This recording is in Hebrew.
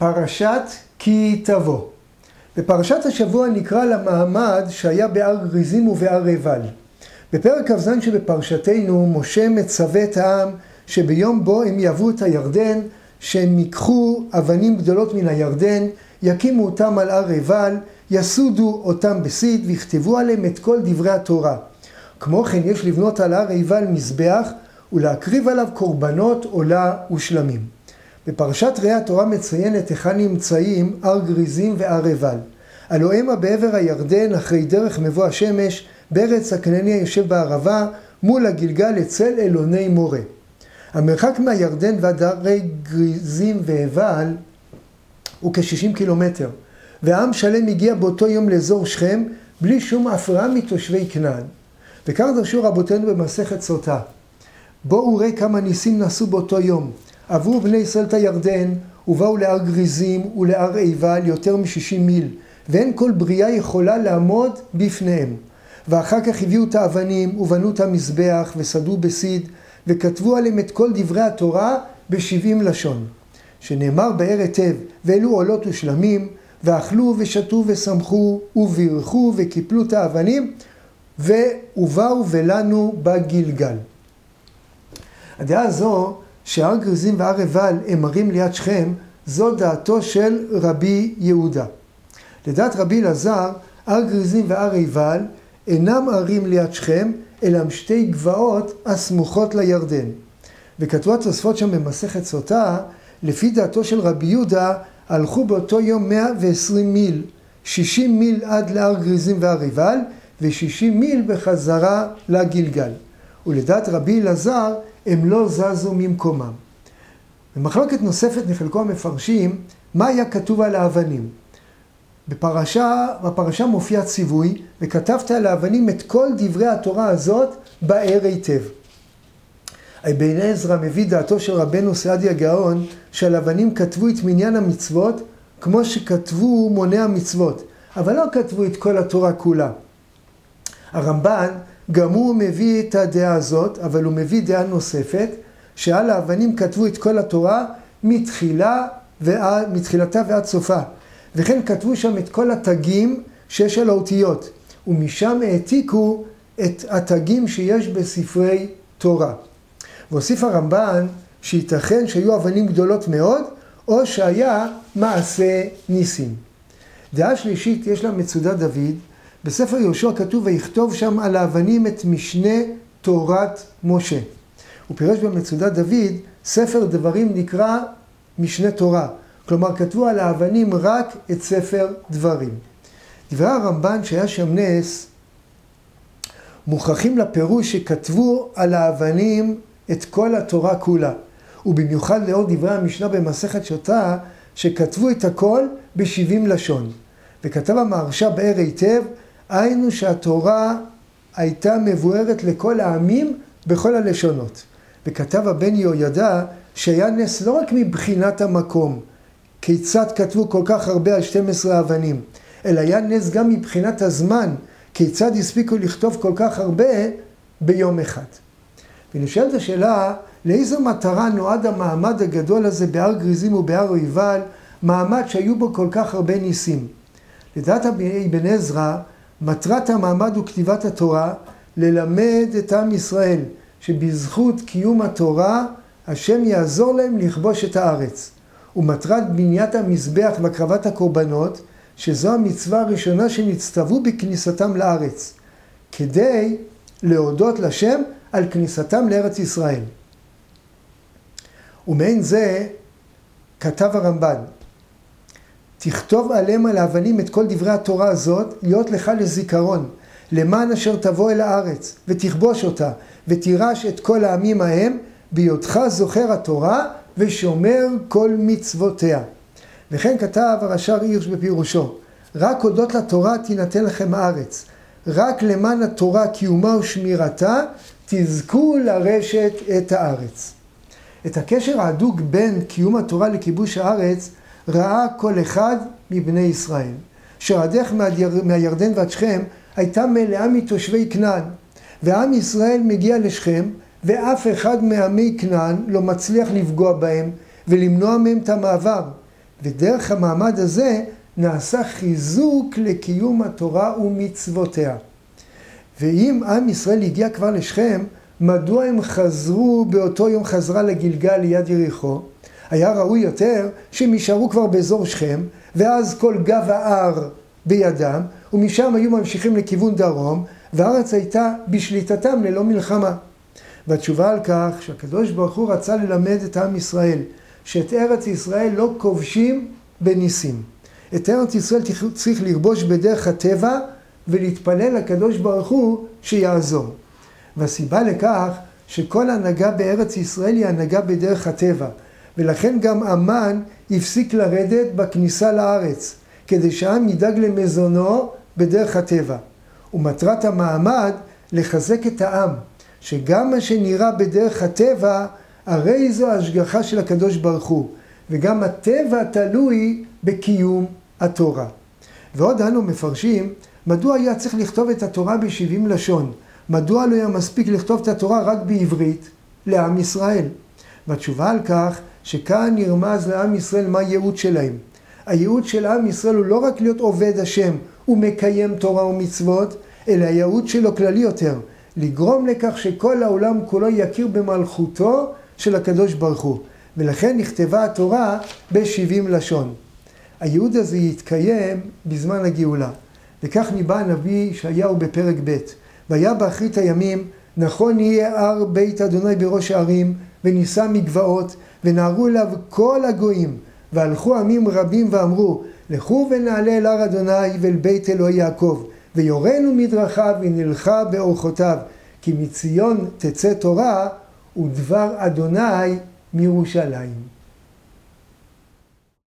פרשת כי תבוא. בפרשת השבוע נקרא למעמד שהיה בהר גריזים ובהר עיבל. בפרק כ"ז שבפרשתנו משה מצווה את העם שביום בו הם יעברו את הירדן, שהם ייקחו אבנים גדולות מן הירדן, יקימו אותם על הר עיבל, יסודו אותם בסיד ויכתבו עליהם את כל דברי התורה. כמו כן יש לבנות על הר עיבל מזבח ולהקריב עליו קורבנות עולה ושלמים. בפרשת ראה התורה מציינת היכן נמצאים הר גריזים והר עיבל. הלוא המה בעבר הירדן אחרי דרך מבוא השמש בארץ הכנעני היושב בערבה מול הגלגל אצל אלוני מורה. המרחק מהירדן ועד הרי גריזים ועיבל הוא כ-60 קילומטר, והעם שלם הגיע באותו יום לאזור שכם בלי שום הפרעה מתושבי כנען. וכך דרשו רבותינו במסכת סוטה. בואו ראה כמה ניסים נעשו באותו יום. עברו בני ישראל את הירדן ובאו להר גריזים ולהר עיבל יותר מ-60 מיל, ואין כל בריאה יכולה לעמוד בפניהם. ואחר כך הביאו את האבנים ובנו את המזבח וסדו בסיד וכתבו עליהם את כל דברי התורה ב70 לשון. שנאמר באר היטב, ואלו עולות ושלמים, ואכלו ושתו ושמחו ובירכו וקיפלו את האבנים, ובאו ולנו בגלגל. הדעה הזו שהר גריזים והר עיבל הם ערים ליד שכם, זו דעתו של רבי יהודה. לדעת רבי אלעזר, הר גריזים והר עיבל אינם ערים ליד שכם, אלא הם שתי גבעות הסמוכות לירדן. וכתבו התוספות שם במסכת סוטה, לפי דעתו של רבי יהודה, הלכו באותו יום 120 מיל, 60 מיל עד להר גריזים והר עיבל, ו60 מיל בחזרה לגלגל. ולדעת רבי אלעזר, הם לא זזו ממקומם. במחלוקת נוספת נחלקו המפרשים, מה היה כתוב על האבנים? בפרשה מופיע ציווי, וכתבת על האבנים את כל דברי התורה הזאת באר היטב. אבן עזרא מביא דעתו של רבנו סעדיה גאון, שעל אבנים כתבו את מניין המצוות, כמו שכתבו מוני המצוות, אבל לא כתבו את כל התורה כולה. הרמב"ן גם הוא מביא את הדעה הזאת, אבל הוא מביא דעה נוספת, שעל האבנים כתבו את כל התורה מתחילתה ועד סופה. וכן כתבו שם את כל התגים שיש על האותיות, ומשם העתיקו את התגים שיש בספרי תורה. והוסיף הרמב"ן שייתכן שהיו אבנים גדולות מאוד, או שהיה מעשה ניסים. דעה שלישית יש לה מצודת דוד, בספר יהושע כתוב ויכתוב שם על האבנים את משנה תורת משה. הוא פירש במצודת דוד, ספר דברים נקרא משנה תורה. כלומר כתבו על האבנים רק את ספר דברים. דברי הרמב"ן שהיה שם נס, מוכרחים לפירוש שכתבו על האבנים את כל התורה כולה. ובמיוחד לאור דברי המשנה במסכת שוטה, שכתבו את הכל ב70 לשון. וכתב המהרש"א באר היטב, היינו שהתורה הייתה מבוארת לכל העמים בכל הלשונות. וכתב הבן יהוידע שהיה נס לא רק מבחינת המקום, כיצד כתבו כל כך הרבה על 12 אבנים, אלא היה נס גם מבחינת הזמן, כיצד הספיקו לכתוב כל כך הרבה ביום אחד. ונשאלת השאלה, לאיזו מטרה נועד המעמד הגדול הזה בהר גריזים ובהר עיבל, מעמד שהיו בו כל כך הרבה ניסים? לדעת אבן עזרא, מטרת המעמד וכתיבת התורה, ללמד את עם ישראל, שבזכות קיום התורה, השם יעזור להם לכבוש את הארץ. ומטרת בניית המזבח והקרבת הקורבנות, שזו המצווה הראשונה שנצטוו בכניסתם לארץ, כדי להודות לשם על כניסתם לארץ ישראל. ומעין זה כתב הרמב"ן, תכתוב עליהם על האבנים את כל דברי התורה הזאת, להיות לך לזיכרון, למען אשר תבוא אל הארץ, ותכבוש אותה, ותירש את כל העמים ההם, בהיותך זוכר התורה, ושומר כל מצוותיה. וכן כתב הרש"ר הירש בפירושו, רק הודות לתורה תינתן לכם הארץ, רק למען התורה קיומה ושמירתה, תזכו לרשת את הארץ. את הקשר ההדוק בין קיום התורה לכיבוש הארץ, ראה כל אחד מבני ישראל. שהדרך מהירדן ועד שכם הייתה מלאה מתושבי כנען, ועם ישראל מגיע לשכם, ואף אחד מעמי כנען לא מצליח לפגוע בהם ולמנוע מהם את המעבר, ודרך המעמד הזה נעשה חיזוק לקיום התורה ומצוותיה. ואם עם ישראל הגיע כבר לשכם, מדוע הם חזרו באותו יום חזרה לגלגל ליד יריחו? היה ראוי יותר שהם יישארו כבר באזור שכם, ואז כל גב ההר בידם, ומשם היו ממשיכים לכיוון דרום, והארץ הייתה בשליטתם ללא מלחמה. והתשובה על כך שהקדוש ברוך הוא רצה ללמד את עם ישראל, שאת ארץ ישראל לא כובשים בניסים. את ארץ ישראל צריך לרבוש בדרך הטבע, ולהתפלל לקדוש ברוך הוא שיעזור. והסיבה לכך שכל הנהגה בארץ ישראל היא הנהגה בדרך הטבע, ולכן גם המן הפסיק לרדת בכניסה לארץ, כדי שהעם ידאג למזונו בדרך הטבע. ומטרת המעמד לחזק את העם, שגם מה שנראה בדרך הטבע, הרי זו ההשגחה של הקדוש ברוך הוא, וגם הטבע תלוי בקיום התורה. ועוד אנו מפרשים, מדוע היה צריך לכתוב את התורה ב70 לשון? מדוע לא היה מספיק לכתוב את התורה רק בעברית לעם ישראל? והתשובה על כך שכאן נרמז לעם ישראל מה הייעוד שלהם. הייעוד של עם ישראל הוא לא רק להיות עובד השם ומקיים תורה ומצוות, אלא הייעוד שלו כללי יותר, לגרום לכך שכל העולם כולו יכיר במלכותו של הקדוש ברוך הוא. ולכן נכתבה התורה ב70 לשון. הייעוד הזה יתקיים בזמן הגאולה. וכך ניבא הנביא ישעיהו בפרק ב', והיה באחרית הימים, נכון יהיה הר בית אדוני בראש הערים, ונישא מגבעות, ונערו אליו כל הגויים, והלכו עמים רבים ואמרו, לכו ונעלה אל הר אדוני ואל בית אלוהי יעקב, ויורנו מדרכיו ונלכה באורחותיו, כי מציון תצא תורה ודבר אדוני מירושלים.